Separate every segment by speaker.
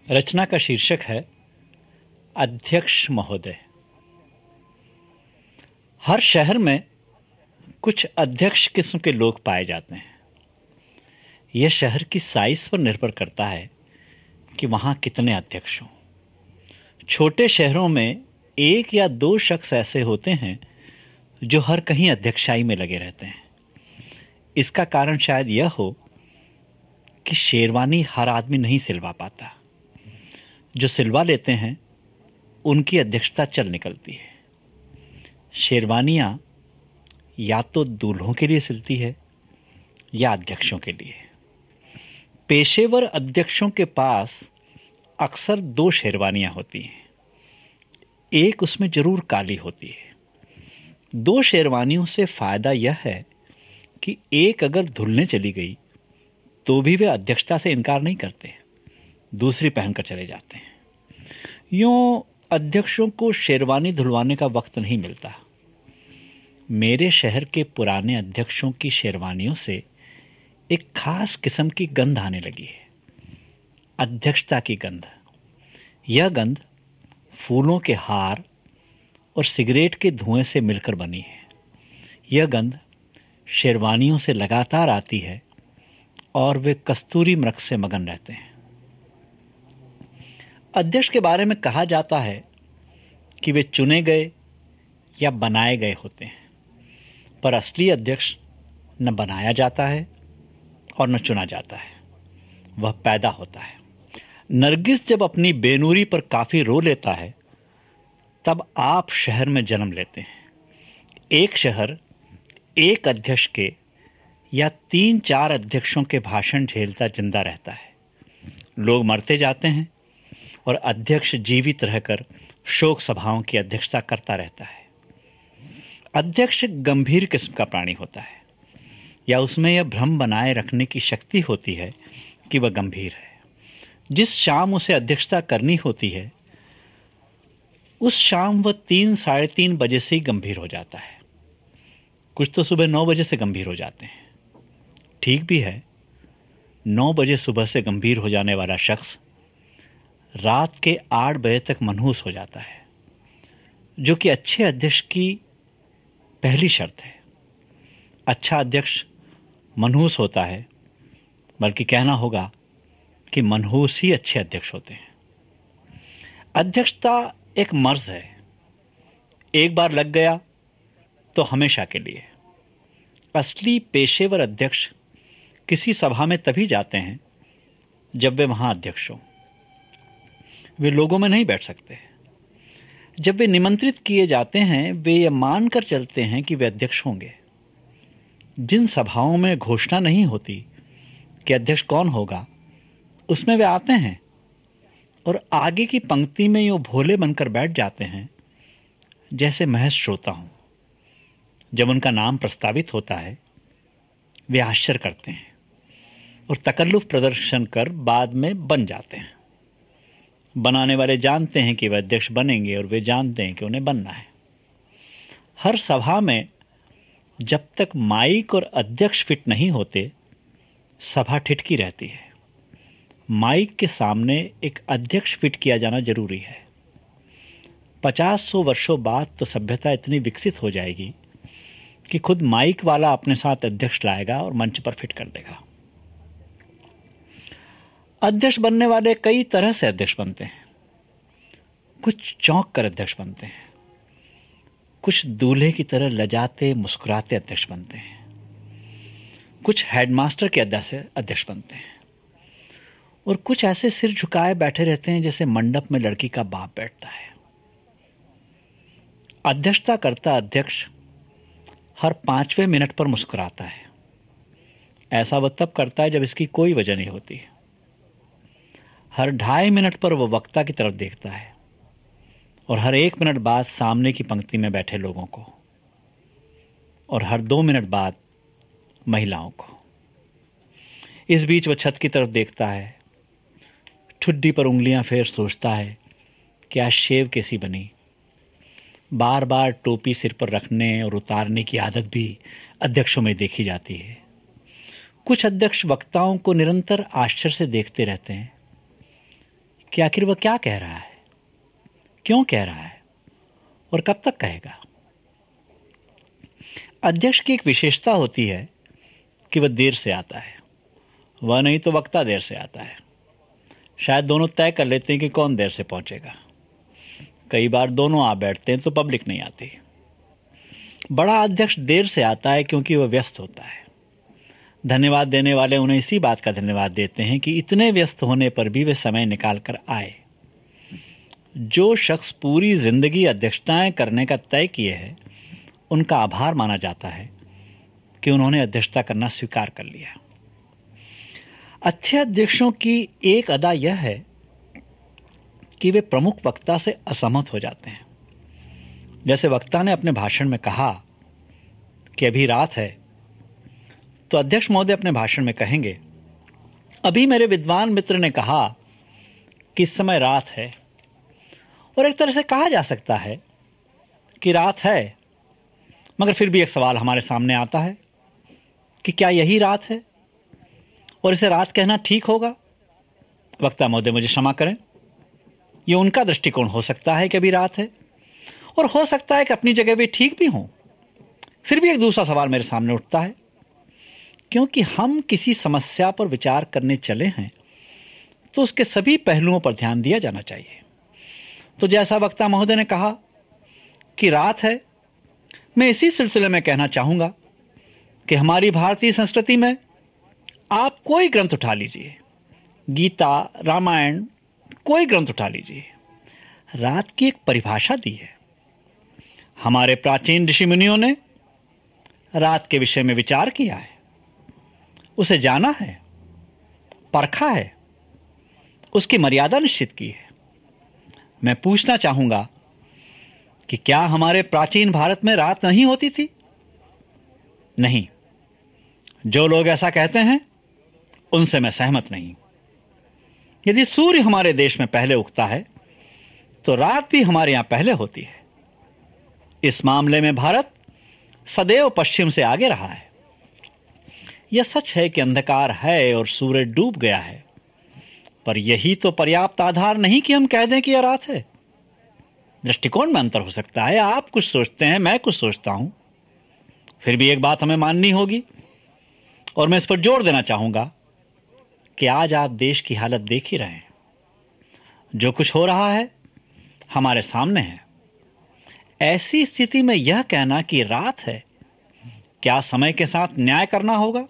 Speaker 1: रचना का शीर्षक है अध्यक्ष महोदय। हर शहर में कुछ अध्यक्ष किस्म के लोग पाए जाते हैं। यह शहर की साइज पर निर्भर करता है कि वहां कितने अध्यक्ष हों। छोटे शहरों में एक या दो शख्स ऐसे होते हैं जो हर कहीं अध्यक्षाई में लगे रहते हैं। इसका कारण शायद यह हो कि शेरवानी हर आदमी नहीं सिलवा पाता। जो सिलवा लेते हैं उनकी अध्यक्षता चल निकलती है। शेरवानियां या तो दूल्हों के लिए सिलती है या अध्यक्षों के लिए। पेशेवर अध्यक्षों के पास अक्सर दो शेरवानियां होती हैं। एक उसमें जरूर काली होती है। दो शेरवानियों से फायदा यह है कि एक अगर धुलने चली गई तो भी वे अध्यक्षता से इनकार नहीं करते, दूसरी पहनकर चले जाते हैं। यूं अध्यक्षों को शेरवानी धुलवाने का वक्त नहीं मिलता। मेरे शहर के पुराने अध्यक्षों की शेरवानियों से एक खास किस्म की गंध आने लगी है, अध्यक्षता की गंध। यह गंध फूलों के हार और सिगरेट के धुएं से मिलकर बनी है। यह गंध शेरवानियों से लगातार आती है और वे कस्तूरी मृग से मगन रहते हैं। अध्यक्ष के बारे में कहा जाता है कि वे चुने गए या बनाए गए होते हैं, पर असली अध्यक्ष न बनाया जाता है और न चुना जाता है, वह पैदा होता है। नरगिस जब अपनी बेनूरी पर काफी रो लेता है तब आप शहर में जन्म लेते हैं। एक शहर एक अध्यक्ष के या 3-4 अध्यक्षों के भाषण झेलता जिंदा रहता है। लोग मरते जाते हैं और अध्यक्ष जीवित रहकर शोक सभाओं की अध्यक्षता करता रहता है। अध्यक्ष गंभीर किस्म का प्राणी होता है, या उसमें यह भ्रम बनाए रखने की शक्ति होती है कि वह गंभीर है। जिस शाम उसे अध्यक्षता करनी होती है उस शाम वह 3-3:30 बजे से ही गंभीर हो जाता है। कुछ तो सुबह 9 बजे से गंभीर हो जाते हैं। ठीक भी है, 9 बजे सुबह से गंभीर हो जाने वाला शख्स रात के 8 बजे तक मनहूस हो जाता है, जो कि अच्छे अध्यक्ष की पहली शर्त है। अच्छा अध्यक्ष मनहूस होता है, बल्कि कहना होगा कि मनहूस ही अच्छे अध्यक्ष होते हैं। अध्यक्षता एक मर्ज है, एक बार लग गया तो हमेशा के लिए। असली पेशेवर अध्यक्ष किसी सभा में तभी जाते हैं जब वे वहां अध्यक्ष हों। वे लोगों में नहीं बैठ सकते। जब वे निमंत्रित किए जाते हैं वे ये मानकर चलते हैं कि वे अध्यक्ष होंगे। जिन सभाओं में घोषणा नहीं होती कि अध्यक्ष कौन होगा, उसमें वे आते हैं और आगे की पंक्ति में यूं भोले बनकर बैठ जाते हैं जैसे महज श्रोता हूं। जब उनका नाम प्रस्तावित होता है वे आश्चर्य करते हैं और तकल्लुफ प्रदर्शन कर बाद में बन जाते हैं। बनाने वाले जानते हैं कि वे अध्यक्ष बनेंगे और वे जानते हैं कि उन्हें बनना है। हर सभा में जब तक माइक और अध्यक्ष फिट नहीं होते सभा ठिठकी रहती है। माइक के सामने एक अध्यक्ष फिट किया जाना जरूरी है। 50-100 वर्षों बाद तो सभ्यता इतनी विकसित हो जाएगी कि खुद माइक वाला अपने साथ अध्यक्ष लाएगा और मंच पर फिट कर देगा। अध्यक्ष बनने वाले कई तरह से अध्यक्ष बनते हैं। कुछ चौंक कर अध्यक्ष बनते हैं, कुछ दूल्हे की तरह लजाते मुस्कुराते अध्यक्ष बनते हैं, कुछ हेडमास्टर के अध्यक्ष बनते हैं और कुछ ऐसे सिर झुकाए बैठे रहते हैं जैसे मंडप में लड़की का बाप बैठता है। अध्यक्षता करता अध्यक्ष हर 5वें मिनट पर मुस्कुराता है। ऐसा वह तब करता है जब इसकी कोई वजह नहीं होती। हर 2.5 मिनट पर वह वक्ता की तरफ देखता है और हर 1 मिनट बाद सामने की पंक्ति में बैठे लोगों को, और हर 2 मिनट बाद महिलाओं को। इस बीच वह छत की तरफ देखता है, ठुड्डी पर उंगलियां फेर सोचता है कि आज शेव कैसी बनी। बार बार टोपी सिर पर रखने और उतारने की आदत भी अध्यक्षों में देखी जाती है। कुछ अध्यक्ष वक्ताओं को निरंतर आश्चर्य से देखते रहते हैं कि आखिर वह क्या कह रहा है, क्यों कह रहा है और कब तक कहेगा। अध्यक्ष की एक विशेषता होती है कि वह देर से आता है, वह नहीं तो वक्ता देर से आता है। शायद दोनों तय कर लेते हैं कि कौन देर से पहुंचेगा। कई बार दोनों आ बैठते हैं तो पब्लिक नहीं आती। बड़ा अध्यक्ष देर से आता है क्योंकि वह व्यस्त होता है। धन्यवाद देने वाले उन्हें इसी बात का धन्यवाद देते हैं कि इतने व्यस्त होने पर भी वे समय निकाल कर आए। जो शख्स पूरी जिंदगी अध्यक्षताएं करने का तय किए है, उनका आभार माना जाता है कि उन्होंने अध्यक्षता करना स्वीकार कर लिया। अच्छे अध्यक्षों की एक अदा यह है कि वे प्रमुख वक्ता से असहमत हो जाते हैं। जैसे वक्ता ने अपने भाषण में कहा कि अभी रात है, तो अध्यक्ष महोदय अपने भाषण में कहेंगे, अभी मेरे विद्वान मित्र ने कहा कि इस समय रात है। और एक तरह से कहा जा सकता है कि रात है, मगर फिर भी एक सवाल हमारे सामने आता है कि क्या यही रात है और इसे रात कहना ठीक होगा। वक्ता महोदय मुझे क्षमा करें, यह उनका दृष्टिकोण हो सकता है कि अभी रात है, और हो सकता है कि अपनी जगह वे ठीक भी हों। फिर भी एक दूसरा सवाल मेरे सामने उठता है, क्योंकि हम किसी समस्या पर विचार करने चले हैं तो उसके सभी पहलुओं पर ध्यान दिया जाना चाहिए। तो जैसा वक्ता महोदय ने कहा कि रात है, मैं इसी सिलसिले में कहना चाहूंगा कि हमारी भारतीय संस्कृति में आप कोई ग्रंथ उठा लीजिए, गीता, रामायण, कोई ग्रंथ उठा लीजिए, रात की एक परिभाषा दी है। हमारे प्राचीन ऋषि मुनियों ने रात के विषय में विचार किया है, उसे जाना है, परखा है, उसकी मर्यादा निश्चित की है। मैं पूछना चाहूंगा कि क्या हमारे प्राचीन भारत में रात नहीं होती थी? नहीं। जो लोग ऐसा कहते हैं उनसे मैं सहमत नहीं। यदि सूर्य हमारे देश में पहले उगता है तो रात भी हमारे यहां पहले होती है। इस मामले में भारत सदैव पश्चिम से आगे रहा है। यह सच है कि अंधकार है और सूर्य डूब गया है, पर यही तो पर्याप्त आधार नहीं कि हम कह दें कि यह रात है। दृष्टिकोण में अंतर हो सकता है, आप कुछ सोचते हैं, मैं कुछ सोचता हूं। फिर भी एक बात हमें माननी होगी और मैं इस पर जोर देना चाहूंगा कि आज आप देश की हालत देख ही रहे हैं। जो कुछ हो रहा है हमारे सामने है। ऐसी स्थिति में यह कहना कि रात है, क्या समय के साथ न्याय करना होगा?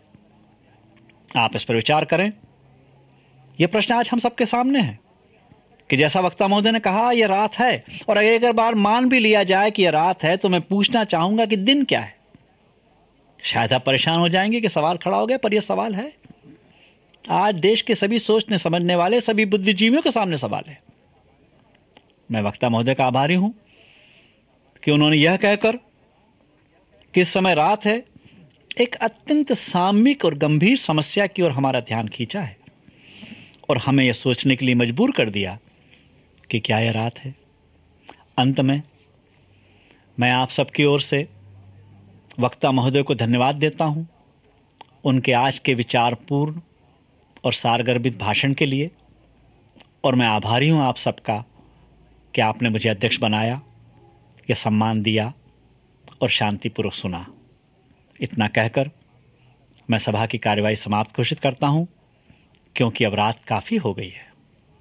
Speaker 1: आप इस पर विचार करें। यह प्रश्न आज हम सबके सामने है कि जैसा वक्ता महोदय ने कहा यह रात है, और अगर बार मान भी लिया जाए कि यह रात है तो मैं पूछना चाहूंगा कि दिन क्या है। शायद आप परेशान हो जाएंगे कि सवाल खड़ा हो गया, पर यह सवाल है। आज देश के सभी सोचने समझने वाले, सभी बुद्धिजीवियों के सामने सवाल है। मैं वक्ता महोदय का आभारी हूं कि उन्होंने यह कहकर कि इस समय रात है, एक अत्यंत सामयिक और गंभीर समस्या की ओर हमारा ध्यान खींचा है और हमें यह सोचने के लिए मजबूर कर दिया कि क्या यह रात है। अंत में मैं आप सबकी ओर से वक्ता महोदय को धन्यवाद देता हूं, उनके आज के विचारपूर्ण और सारगर्भित भाषण के लिए, और मैं आभारी हूं आप सबका कि आपने मुझे अध्यक्ष बनाया, यह सम्मान दिया और शांतिपूर्वक सुना। इतना कहकर मैं सभा की कार्यवाही समाप्त घोषित करता हूं, क्योंकि अब रात काफी हो गई है।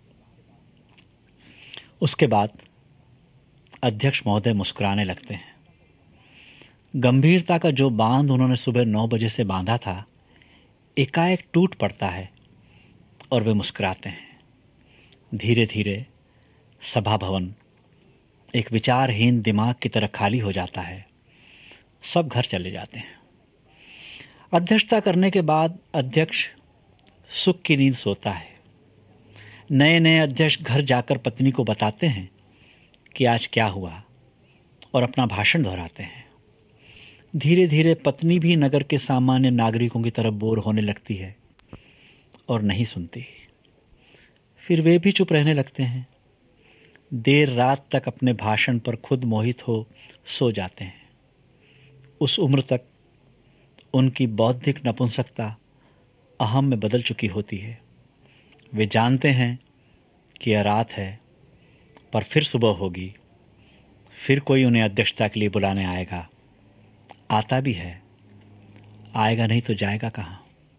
Speaker 1: उसके बाद अध्यक्ष महोदय मुस्कुराने लगते हैं। गंभीरता का जो बांध उन्होंने सुबह 9 बजे से बांधा था, एकाएक टूट पड़ता है और वे मुस्कुराते हैं। धीरे धीरे सभा भवन एक विचारहीन दिमाग की तरह खाली हो जाता है। सब घर चले जाते हैं। अध्यक्षता करने के बाद अध्यक्ष सुख की नींद सोता है। नए नए अध्यक्ष घर जाकर पत्नी को बताते हैं कि आज क्या हुआ और अपना भाषण दोहराते हैं। धीरे धीरे पत्नी भी नगर के सामान्य नागरिकों की तरफ बोर होने लगती है और नहीं सुनती। फिर वे भी चुप रहने लगते हैं। देर रात तक अपने भाषण पर खुद मोहित हो सो जाते हैं। उस उम्र तक उनकी बौद्धिक नपुंसकता अहम में बदल चुकी होती है। वे जानते हैं कि यह रात है पर फिर सुबह होगी, फिर कोई उन्हें अध्यक्षता के लिए बुलाने आएगा। आता भी है, आएगा नहीं तो जाएगा कहाँ।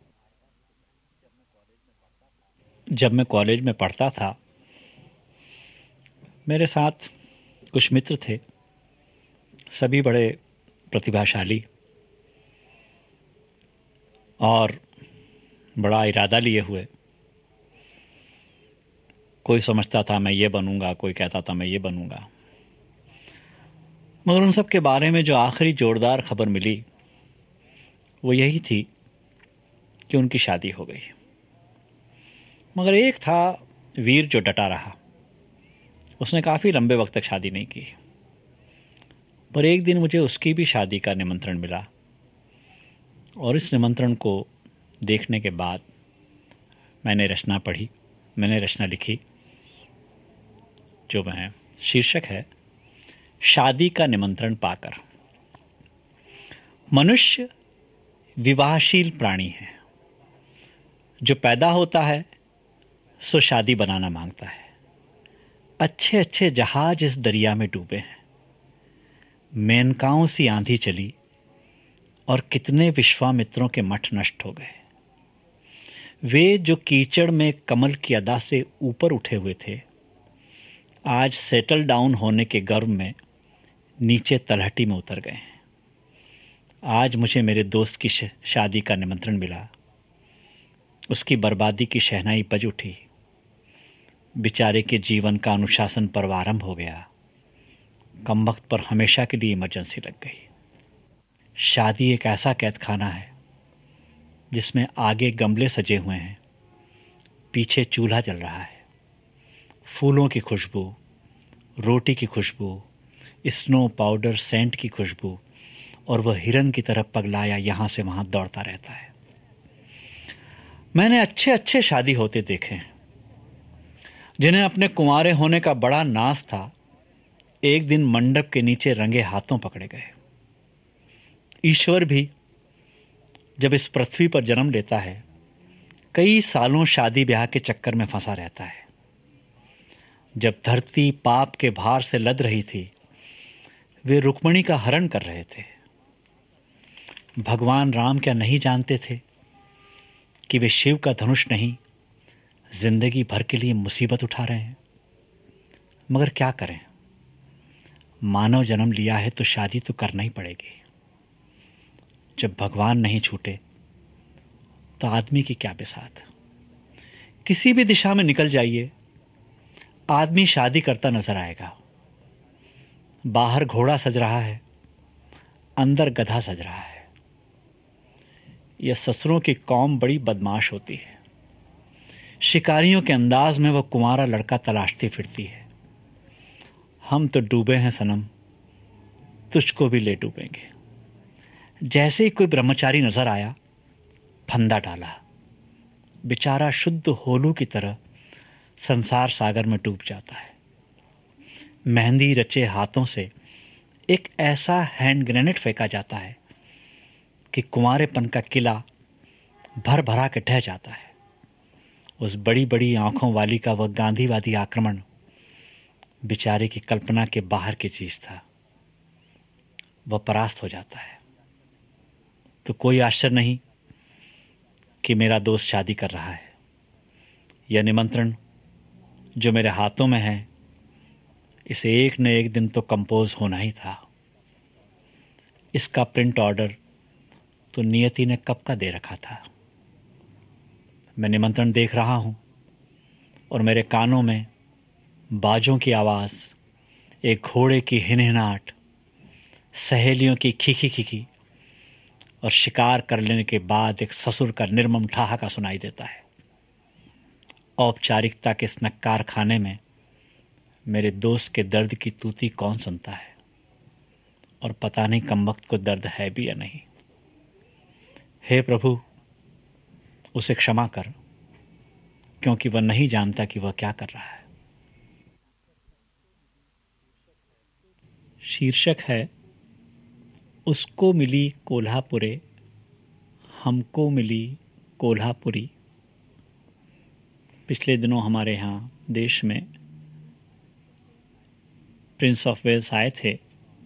Speaker 1: जब मैं कॉलेज में पढ़ता था, मेरे साथ कुछ मित्र थे, सभी बड़े प्रतिभाशाली और बड़ा इरादा लिए हुए। कोई समझता था मैं ये बनूंगा, कोई कहता था मैं ये बनूंगा। मगर उन सब के बारे में जो आखिरी जोरदार खबर मिली वो यही थी कि उनकी शादी हो गई। मगर एक था वीर जो डटा रहा। उसने काफ़ी लंबे वक्त तक शादी नहीं की, पर एक दिन मुझे उसकी भी शादी का निमंत्रण मिला और इस निमंत्रण को देखने के बाद मैंने रचना लिखी, जो मैं शीर्षक है शादी का निमंत्रण पाकर। मनुष्य विवाहशील प्राणी है। जो पैदा होता है सो शादी बनाना मांगता है। अच्छे अच्छे जहाज इस दरिया में डूबे हैं। मेनकाओं सी आंधी चली और कितने विश्वामित्रों के मठ नष्ट हो गए। वे जो कीचड़ में कमल की अदा से ऊपर उठे हुए थे, आज सेटल डाउन होने के गर्व में नीचे तलहटी में उतर गए हैं। आज मुझे मेरे दोस्त की शादी का निमंत्रण मिला। उसकी बर्बादी की शहनाई बज उठी। बेचारे के जीवन का अनुशासन पर्व आरंभ हो गया। कमबख्त पर हमेशा के लिए इमरजेंसी लग गई। शादी एक ऐसा कैद खाना है जिसमें आगे गमले सजे हुए हैं, पीछे चूल्हा जल रहा है। फूलों की खुशबू, रोटी की खुशबू, स्नो पाउडर सेंट की खुशबू, और वह हिरन की तरह पगलाया यहाँ से वहाँ दौड़ता रहता है। मैंने अच्छे अच्छे शादी होते देखे हैं जिन्हें अपने कुंवारे होने का बड़ा नाज था, एक दिन मंडप के नीचे रंगे हाथों पकड़े गए। ईश्वर भी जब इस पृथ्वी पर जन्म लेता है, कई सालों शादी ब्याह के चक्कर में फंसा रहता है। जब धरती पाप के भार से लद रही थी, वे रुक्मणी का हरण कर रहे थे। भगवान राम क्या नहीं जानते थे कि वे शिव का धनुष नहीं, जिंदगी भर के लिए मुसीबत उठा रहे हैं। मगर क्या करें, मानव जन्म लिया है तो शादी तो करना ही पड़ेगी। जब भगवान नहीं छूटे तो आदमी की क्या बिसात। किसी भी दिशा में निकल जाइए, आदमी शादी करता नजर आएगा। बाहर घोड़ा सज रहा है, अंदर गधा सज रहा है। यह ससुरों की कौम बड़ी बदमाश होती है। शिकारियों के अंदाज में वह कुंवारा लड़का तलाशती फिरती है। हम तो डूबे हैं सनम, तुझको भी ले डूबेंगे। जैसे ही कोई ब्रह्मचारी नजर आया, फंदा डाला। बेचारा शुद्ध होलू की तरह संसार सागर में डूब जाता है। मेहंदी रचे हाथों से एक ऐसा हैंड ग्रेनेड फेंका जाता है कि कुंवारेपन का किला भर भरा के ढह जाता है। उस बड़ी बड़ी आंखों वाली का वह गांधीवादी आक्रमण बेचारे की कल्पना के बाहर की चीज था। वह परास्त हो जाता है। तो कोई आश्चर्य नहीं कि मेरा दोस्त शादी कर रहा है। यह निमंत्रण जो मेरे हाथों में है, इसे एक न एक दिन तो कंपोज होना ही था। इसका प्रिंट ऑर्डर तो नियति ने कब का दे रखा था। मैं निमंत्रण देख रहा हूं और मेरे कानों में बाजों की आवाज़, एक घोड़े की हिनहिनाहट, सहेलियों की खीखी खीखी और शिकार कर लेने के बाद एक ससुर का निर्मम ठहाका सुनाई देता है। औपचारिकता के इस नक्कार खाने में मेरे दोस्त के दर्द की तूती कौन सुनता है, और पता नहीं कमबख्त को दर्द है भी या नहीं। हे प्रभु, उसे क्षमा कर, क्योंकि वह नहीं जानता कि वह क्या कर रहा है। शीर्षक है उसको मिली कोल्हापुरे, हमको मिली कोल्हापुरी। पिछले दिनों हमारे यहाँ देश में प्रिंस ऑफ वेल्स आए थे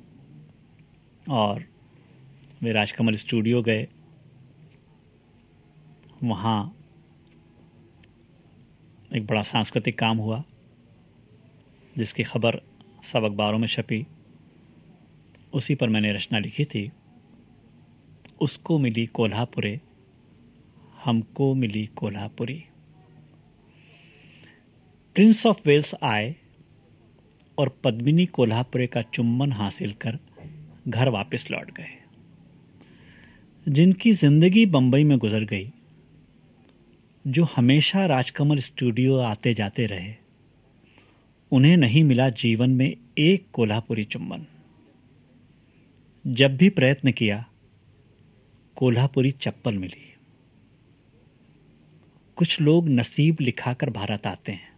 Speaker 1: और वे राजकमल स्टूडियो गए। वहाँ एक बड़ा सांस्कृतिक काम हुआ जिसकी खबर सब अखबारों में छपी। उसी पर मैंने रचना लिखी थी, उसको मिली कोल्हापुरे, हमको मिली कोल्हापुरी। प्रिंस ऑफ वेल्स आए और पद्मिनी कोल्हापुरे का चुम्बन हासिल कर घर वापस लौट गए। जिनकी जिंदगी बंबई में गुजर गई, जो हमेशा राजकमल स्टूडियो आते जाते रहे, उन्हें नहीं मिला जीवन में एक कोल्हापुरी चुम्बन। जब भी प्रयत्न किया, कोल्हापुरी चप्पल मिली। कुछ लोग नसीब लिखाकर भारत आते हैं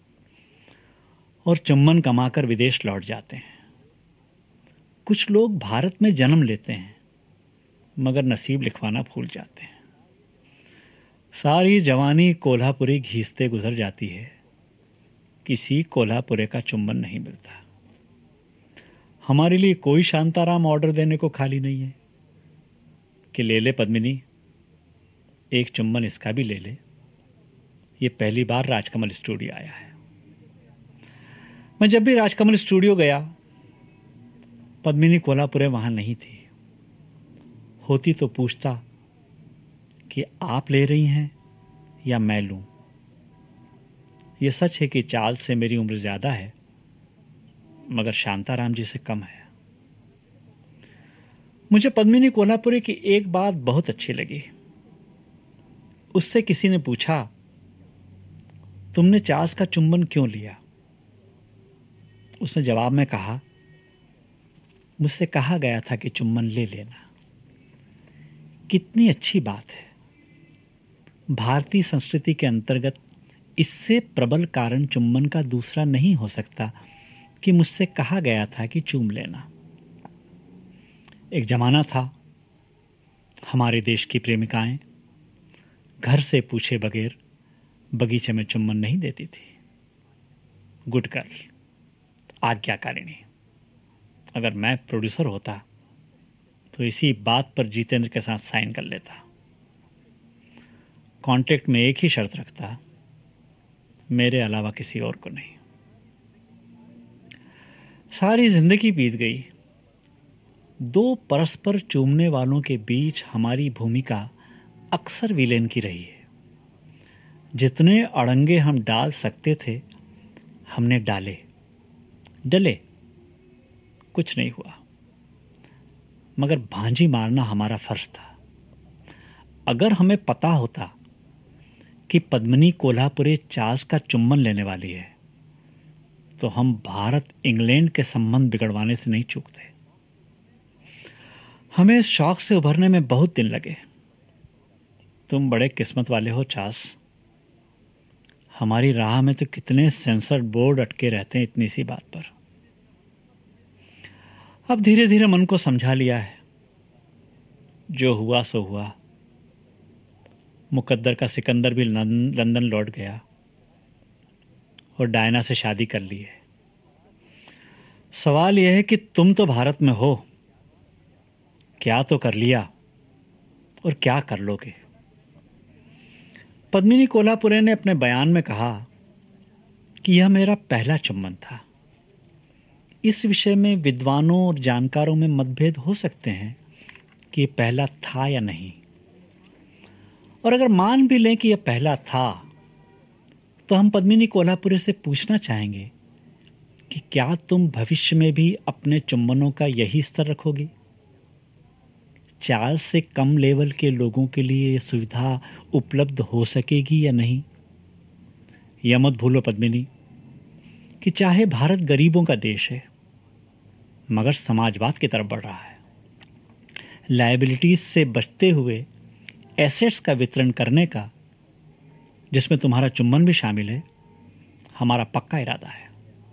Speaker 1: और चुम्बन कमाकर विदेश लौट जाते हैं। कुछ लोग भारत में जन्म लेते हैं मगर नसीब लिखवाना भूल जाते हैं। सारी जवानी कोल्हापुरी घीसते गुजर जाती है, किसी कोल्हापुरे का चुम्बन नहीं मिलता। हमारे लिए कोई शांताराम ऑर्डर देने को खाली नहीं है कि ले ले पद्मिनी, एक चुम्बन इसका भी ले ले। ये पहली बार राजकमल स्टूडियो आया है। मैं जब भी राजकमल स्टूडियो गया, पद्मिनी कोल्हापुरे वहां नहीं थी। होती तो पूछता कि आप ले रही हैं या मैं लूं। यह सच है कि चार्ल्स से मेरी उम्र ज्यादा है, मगर शांताराम जी से कम है। मुझे पद्मिनी कोल्हापुरे की एक बात बहुत अच्छी लगी। उससे किसी ने पूछा, तुमने चार्ल्स का चुंबन क्यों लिया? उसने जवाब में कहा, मुझसे कहा गया था कि चुम्बन ले लेना। कितनी अच्छी बात है। भारतीय संस्कृति के अंतर्गत इससे प्रबल कारण चुम्बन का दूसरा नहीं हो सकता कि मुझसे कहा गया था कि चूम लेना। एक जमाना था, हमारे देश की प्रेमिकाएं घर से पूछे बगैर बगीचे में चुम्बन नहीं देती थी। गुड गर्ल, आज्ञाकारिणी। अगर मैं प्रोड्यूसर होता तो इसी बात पर जितेंद्र के साथ साइन कर लेता। कॉन्ट्रैक्ट में एक ही शर्त रखता, मेरे अलावा किसी और को नहीं। सारी जिंदगी बीत गई। दो परस्पर चूमने वालों के बीच हमारी भूमिका अक्सर विलेन की रही है। जितने अड़ंगे हम डाल सकते थे हमने डाले, डले, कुछ नहीं हुआ। मगर भांजी मारना हमारा फर्ज था। अगर हमें पता होता कि पद्मिनी कोल्हापुरे चार्ल्स का चुम्बन लेने वाली है, तो हम भारत इंग्लैंड के संबंध बिगड़वाने से नहीं चूकते। हमें इस शौक से उभरने में बहुत दिन लगे। तुम बड़े किस्मत वाले हो चार्ल्स। हमारी राह में तो कितने सेंसर बोर्ड अटके रहते हैं इतनी सी बात पर। अब धीरे धीरे मन को समझा लिया है। जो हुआ सो हुआ। मुकद्दर का सिकंदर भी लंदन लौट गया और डायना से शादी कर ली है। सवाल यह है कि तुम तो भारत में हो, क्या तो कर लिया और क्या कर लोगे? पद्मिनी कोल्हापुरे ने अपने बयान में कहा कि यह मेरा पहला चुम्बन था। इस विषय में विद्वानों और जानकारों में मतभेद हो सकते हैं कि यह पहला था या नहीं। और अगर मान भी लें कि यह पहला था, तो हम पद्मिनी कोल्हापुरे से पूछना चाहेंगे कि क्या तुम भविष्य में भी अपने चुम्बनों का यही स्तर रखोगी? चार्ल्स से कम लेवल के लोगों के लिए यह सुविधा उपलब्ध हो सकेगी या नहीं? यह मत भूलो पद्मिनी कि चाहे भारत गरीबों का देश है, मगर समाजवाद की तरफ बढ़ रहा है। लायबिलिटीज से बचते हुए एसेट्स का वितरण करने का, जिसमें तुम्हारा चुम्बन भी शामिल है, हमारा पक्का इरादा है।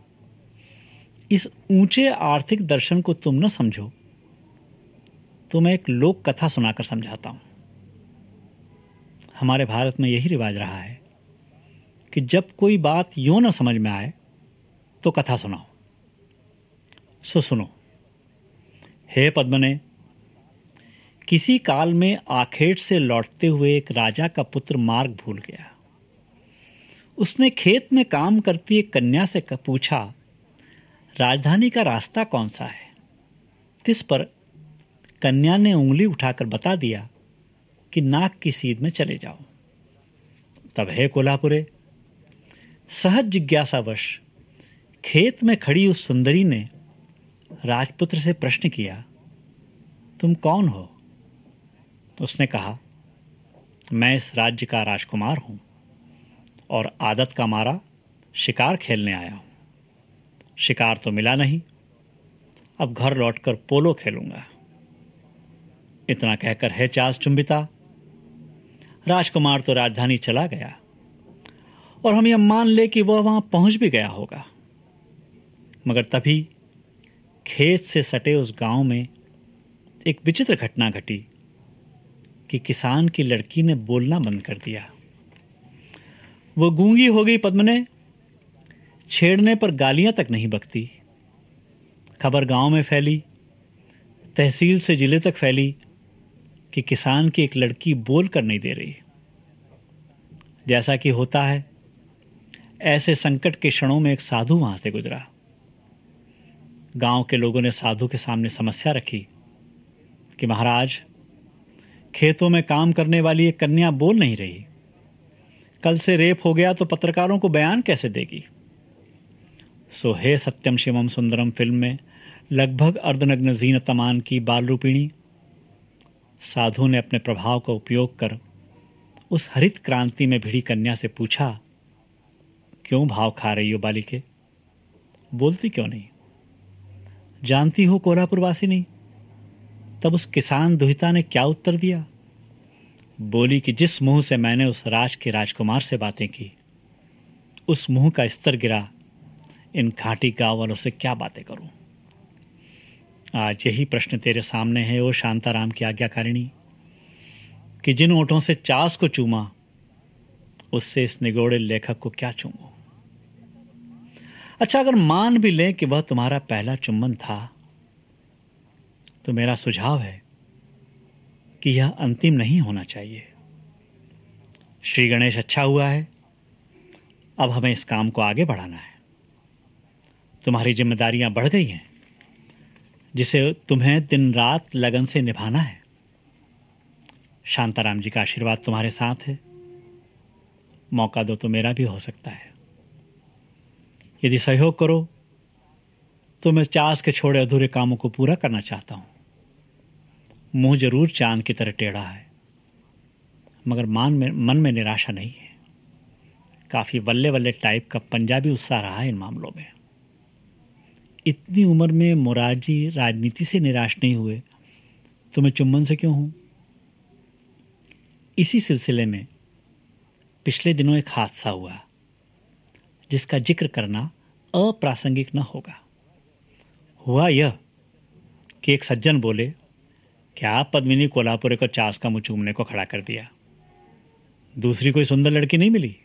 Speaker 1: इस ऊंचे आर्थिक दर्शन को तुम न समझो तो मैं एक लोक कथा सुनाकर समझाता हूं। हमारे भारत में यही रिवाज रहा है कि जब कोई बात यूं न समझ में आए तो कथा सुनाओ। सो सुनो। हे पद्मने, किसी काल में आखेट से लौटते हुए एक राजा का पुत्र मार्ग भूल गया। उसने खेत में काम करती एक कन्या से पूछा, राजधानी का रास्ता कौन सा है? तिस पर कन्या ने उंगली उठाकर बता दिया कि नाक की सीध में चले जाओ। तब हे कोल्हापुरे, सहज जिज्ञासावश खेत में खड़ी उस सुंदरी ने राजपुत्र से प्रश्न किया, तुम कौन हो? उसने कहा, मैं इस राज्य का राजकुमार हूं और आदत का मारा शिकार खेलने आया हूं। शिकार तो मिला नहीं, अब घर लौटकर पोलो खेलूंगा। इतना कहकर है चास चुंबिता राजकुमार तो राजधानी चला गया और हम यह मान ले कि वह वहां पहुंच भी गया होगा। मगर तभी खेत से सटे उस गांव में एक विचित्र घटना घटी कि किसान की लड़की ने बोलना बंद कर दिया। वो गूंगी हो गई पद्मने, छेड़ने पर गालियां तक नहीं बकती। खबर गांव में फैली, तहसील से जिले तक फैली कि किसान की एक लड़की बोल कर नहीं दे रही। जैसा कि होता है, ऐसे संकट के क्षणों में एक साधु वहां से गुजरा। गांव के लोगों ने साधु के सामने समस्या रखी कि महाराज, खेतों में काम करने वाली एक कन्या बोल नहीं रही। कल से रेप हो गया तो पत्रकारों को बयान कैसे देगी? सो हे सत्यम शिवम सुंदरम फिल्म में लगभग अर्धनग्न जीनतमान की बाल रूपिणी साधु ने अपने प्रभाव का उपयोग कर उस हरित क्रांति में भिड़ी कन्या से पूछा, क्यों भाव खा रही हो बालिके? बोलती क्यों नहीं? जानती हो कोल्हापुरवासी नहीं? तब उस किसान दुहिता ने क्या उत्तर दिया? बोली कि जिस मुंह से मैंने उस राज के राजकुमार से बातें की, उस मुंह का स्तर गिरा, इन घाटी गांव वालों से क्या बातें करूं? आज यही प्रश्न तेरे सामने है ओ शांताराम की आज्ञाकारिणी, कि जिन ओठों से चास को चूमा, उससे इस निगोड़े लेखक को क्या चूमूं? अच्छा, अगर मान भी लें कि वह तुम्हारा पहला चुंबन था, तो मेरा सुझाव है कि यह अंतिम नहीं होना चाहिए। श्री गणेश, अच्छा हुआ है, अब हमें इस काम को आगे बढ़ाना है। तुम्हारी जिम्मेदारियां बढ़ गई हैं, जिसे तुम्हें दिन रात लगन से निभाना है। शांताराम जी का आशीर्वाद तुम्हारे साथ है। मौका दो तो मेरा भी हो सकता है। यदि सहयोग करो तो मैं चास के छोड़े अधूरे कामों को पूरा करना चाहता हूं। मुंह जरूर चांद की तरह टेढ़ा है, मगर मन में निराशा नहीं है। काफी वल्ले वल्ले टाइप का पंजाबी उत्साह रहा है इन मामलों में। इतनी उम्र में मोरारजी राजनीति से निराश नहीं हुए तो मैं चुंबन से क्यों हूं? इसी सिलसिले में पिछले दिनों एक हादसा हुआ जिसका जिक्र करना अप्रासंगिक न होगा। हुआ यह कि एक सज्जन बोले, क्या पद्मिनी कोल्हापुरे को चास का मुंह चूमने को खड़ा कर दिया? दूसरी कोई सुंदर लड़की नहीं मिली?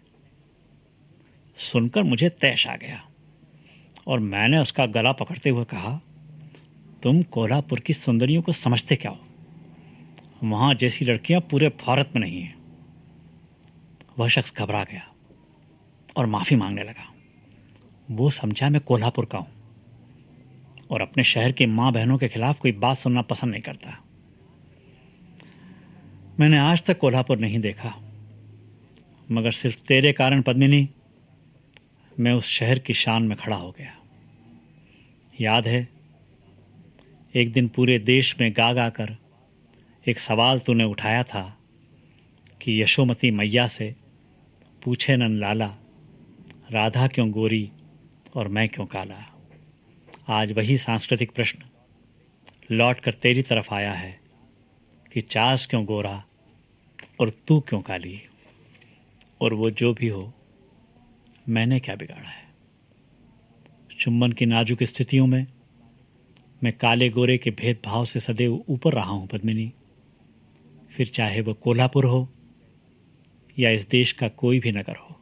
Speaker 1: सुनकर मुझे तैश आ गया और मैंने उसका गला पकड़ते हुए कहा, तुम कोल्हापुर की सुंदरियों को समझते क्या हो? वहां जैसी लड़कियां पूरे भारत में नहीं है। वह शख्स घबरा गया और माफी मांगने लगा। वो समझा मैं कोल्हापुर का हूं और अपने शहर की मां बहनों के खिलाफ कोई बात सुनना पसंद नहीं करता। मैंने आज तक कोल्हापुर नहीं देखा, मगर सिर्फ तेरे कारण पद्मिनी मैं उस शहर की शान में खड़ा हो गया। याद है, एक दिन पूरे देश में गा गा कर एक सवाल तूने उठाया था कि यशोमती मैया से पूछे नन लाला, राधा क्यों गोरी और मैं क्यों काला। आज वही सांस्कृतिक प्रश्न लौट कर तेरी तरफ आया है कि चास क्यों गोरा और तू क्यों काली। और वो जो भी हो, मैंने क्या बिगाड़ा है? चुंबन की नाजुक स्थितियों में मैं काले गोरे के भेदभाव से सदैव ऊपर रहा हूं पद्मिनी। फिर चाहे वो कोल्हापुर हो या इस देश का कोई भी नगर हो।